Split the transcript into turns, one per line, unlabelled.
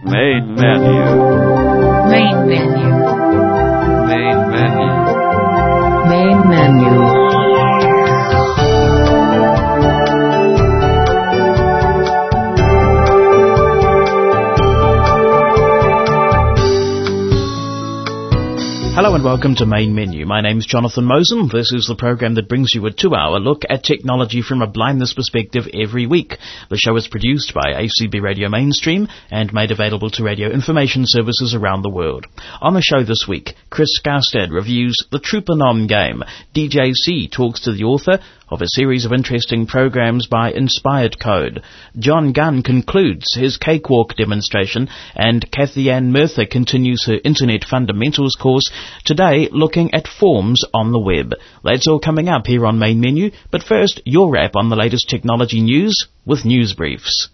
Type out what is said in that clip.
Main menu.
Main menu.
Main menu.
Main menu.
Hello and welcome to Main Menu. My name's Jonathan Mosen. This is the program that brings you a 2-hour look at technology from a blindness perspective every week. The show is produced by ACB Radio Mainstream and made available to radio information services around the world. On the show this week, Chris Skarstad reviews the Troopanon game. DJ C talks to the author of a series of interesting programs by Inspired Code. John Gunn concludes his cakewalk demonstration, and Kathy Ann Murtha continues her Internet Fundamentals course, today looking at forms on the web. That's all coming up here on Main Menu, but first, your wrap on the latest technology news with News Briefs.